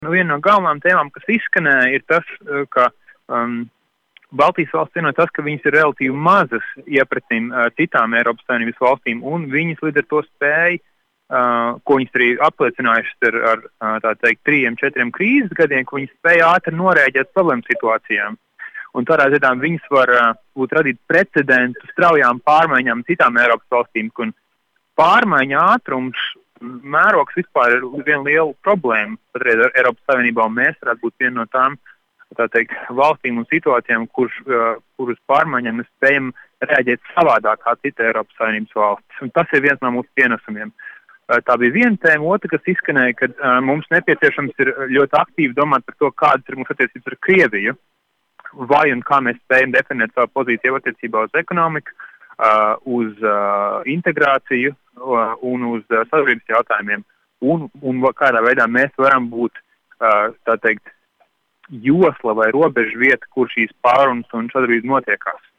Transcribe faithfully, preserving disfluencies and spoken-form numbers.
Nu, viena no galvenām tēmām, kas izskanēja, ir tas, ka um, Baltijas valsts ir no tas, ka viņas ir relatīvi mazas iepratīm uh, citām Eiropas Savienības valstīm, un viņas līdz ar to spēj, uh, ko viņas arī apliecinājušas ar, ar uh, tā teikt, trījiem, četriem krīzes gadiem, ka viņas spēj ātri norēģēt problēmu situācijām. Un tādā ziņā viņas var uh, būt radīt precedentu straujām pārmaiņām citām Eiropas valstīm, un pārmaiņa ātrums, mērogs vispār ir viena liela problēma patreiz ar Eiropas Savienībā, un mēs varētu būt viena no tām, tā teikt, valstīm un situācijām, kurš, uh, kurus pārmaiņām mēs spējam reaģēt savādāk kā cita Eiropas Savienības valstis. Un tas ir viens no mūsu pienesumiem. Uh, tā bija viena tēma, otra, kas izskanēja, ka uh, mums nepieciešams ir ļoti aktīvi domāt par to, kādas ir mūsu attiecības ar Krieviju, vai un kā mēs spējam definēt savu pozīciju attiecībā uz ekonomiku, uh, uz uh, integrāciju uh, un uz uh, sadarbības jautājumiem, un, un kādā veidā mēs varam būt, uh, tā teikt, josla vai robežu vieta, kur šīs pārunas un sadarbības notiekās.